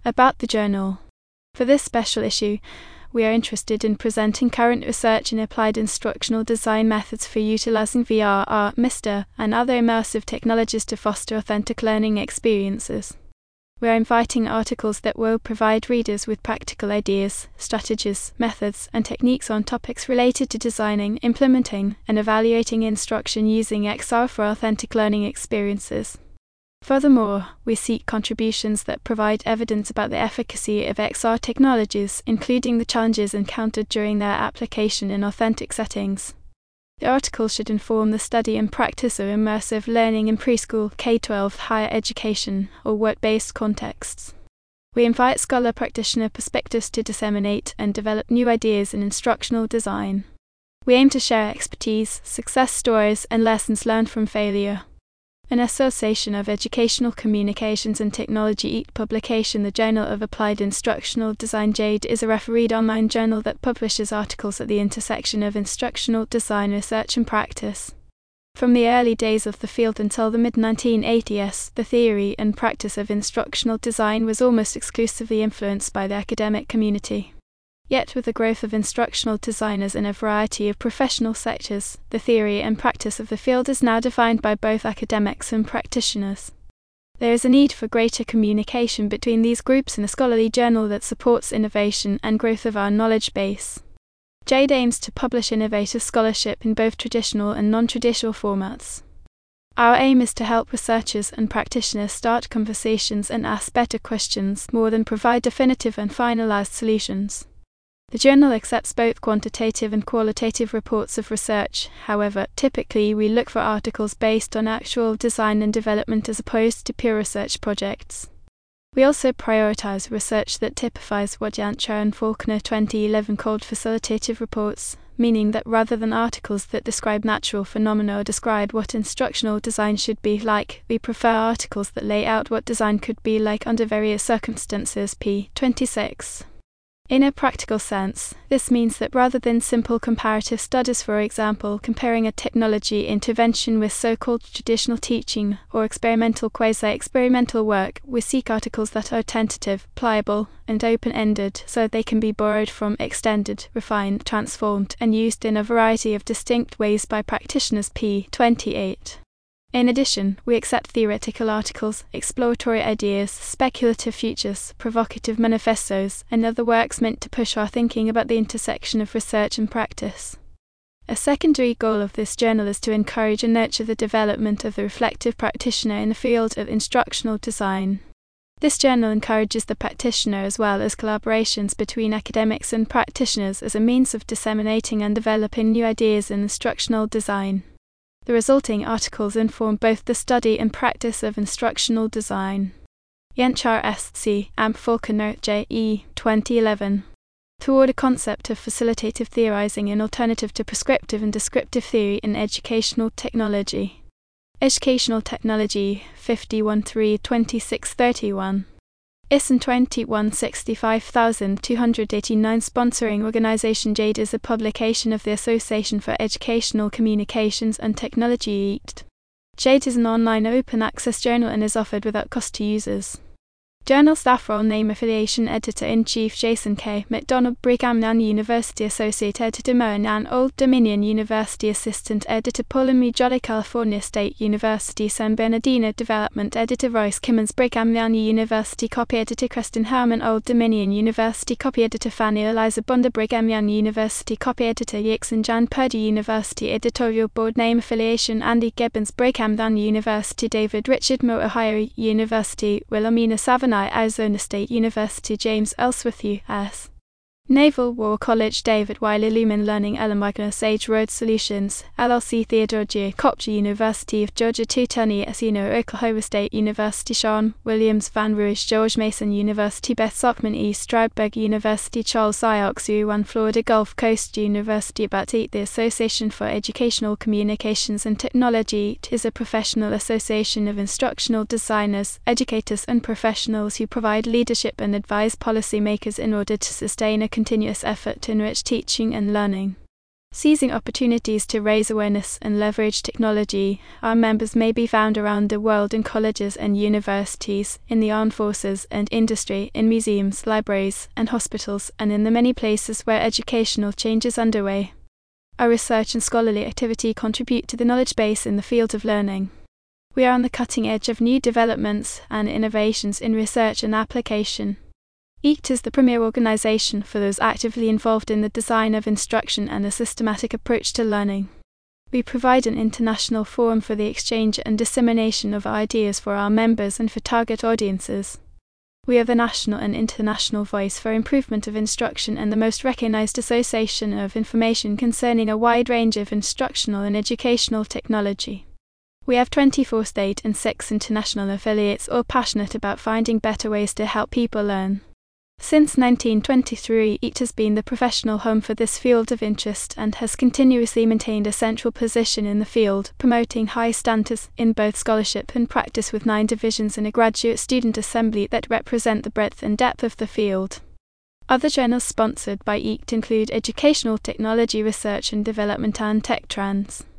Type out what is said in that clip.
About the journal. For this special issue, we are interested in presenting current research in applied instructional design methods for utilizing VR, AR, MR, and other immersive technologies to foster authentic learning experiences. We are inviting articles that will provide readers with practical ideas, strategies, methods, and techniques on topics related to designing, implementing, and evaluating instruction using XR for authentic learning experiences. Furthermore, we seek contributions that provide evidence about the efficacy of XR technologies, including the challenges encountered during their application in authentic settings. The article should inform the study and practice of immersive learning in preschool, K-12, higher education, or work-based contexts. We invite scholar practitioner perspectives to disseminate and develop new ideas in instructional design. We aim to share expertise, success stories, and lessons learned from failure. An Association of Educational Communications and Technology EAT publication, the Journal of Applied Instructional Design JADE, is a refereed online journal that publishes articles at the intersection of instructional design research and practice. From the early days of the field until the mid-1980s, the theory and practice of instructional design was almost exclusively influenced by the academic community. Yet with the growth of instructional designers in a variety of professional sectors, the theory and practice of the field is now defined by both academics and practitioners. There is a need for greater communication between these groups in a scholarly journal that supports innovation and growth of our knowledge base. JADE aims to publish innovative scholarship in both traditional and non-traditional formats. Our aim is to help researchers and practitioners start conversations and ask better questions more than provide definitive and finalized solutions. The journal accepts both quantitative and qualitative reports of research. However, typically we look for articles based on actual design and development as opposed to pure research projects. We also prioritize research that typifies what Jancher and Faulkner 2011 called facilitative reports, meaning that rather than articles that describe natural phenomena or describe what instructional design should be like, we prefer articles that lay out what design could be like under various circumstances. p. 26. In a practical sense, this means that rather than simple comparative studies, for example, comparing a technology intervention with so-called traditional teaching or experimental quasi-experimental work, we seek articles that are tentative, pliable, and open-ended so they can be borrowed from, extended, refined, transformed, and used in a variety of distinct ways by practitioners. p. 28. In addition, we accept theoretical articles, exploratory ideas, speculative futures, provocative manifestos, and other works meant to push our thinking about the intersection of research and practice. A secondary goal of this journal is to encourage and nurture the development of the reflective practitioner in the field of instructional design. This journal encourages the practitioner as well as collaborations between academics and practitioners as a means of disseminating and developing new ideas in instructional design. The resulting articles inform both the study and practice of instructional design. Jancher S.C. and Faulkner J.E. 2011. Toward a concept of facilitative theorizing in alternative to prescriptive and descriptive theory in educational technology. Educational Technology, 51-3-2631. ISN 2165289 Sponsoring Organization JADE is a publication of the Association for Educational Communications and Technology EAT. JADE is an online open-access journal and is offered without cost to users. Journal staff role name affiliation Editor-in-Chief Jason K. McDonald Brigham Young University Associate Editor Moen Yan Old Dominion University Assistant Editor Ptolemy Jolly California State University San Bernardino Development Editor Royce Kimmons Brigham Young University Copy Editor Kristen Herman Old Dominion University Copy Editor Fanny Eliza Bonder Brigham Young University Copy Editor Yixon Jan Purdue University Editorial Board Name Affiliation Andy Gibbons Brigham Young University David Richard Moore Ohio University Wilhelmina Savannah Arizona State University James Ellsworth U.S. Naval War College David Wiley Lumen Learning Wagner Sage Road Solutions LLC Theodore G. Kopch University of Georgia Tuttany Asino Oklahoma State University Sean Williams Van Rouge George Mason University Beth Sockman East Stroudsburg University Charles Siox U1 Florida Gulf Coast University About EAT. The Association for Educational Communications and Technology is a professional association of instructional designers, educators and professionals who provide leadership and advise policymakers in order to sustain a continuous effort to enrich teaching and learning. Seizing opportunities to raise awareness and leverage technology, our members may be found around the world in colleges and universities, in the armed forces and industry, in museums, libraries, and hospitals, and in the many places where educational change is underway. Our research and scholarly activity contribute to the knowledge base in the field of learning. We are on the cutting edge of new developments and innovations in research and application. EACT is the premier organization for those actively involved in the design of instruction and a systematic approach to learning. We provide an international forum for the exchange and dissemination of ideas for our members and for target audiences. We are the national and international voice for improvement of instruction and the most recognized association of information concerning a wide range of instructional and educational technology. We have 24 state and 6 international affiliates, all passionate about finding better ways to help people learn. Since 1923, EACT has been the professional home for this field of interest and has continuously maintained a central position in the field, promoting high standards in both scholarship and practice with 9 divisions and a graduate student assembly that represent the breadth and depth of the field. Other journals sponsored by EACT include Educational Technology Research and Development and Tech Trends.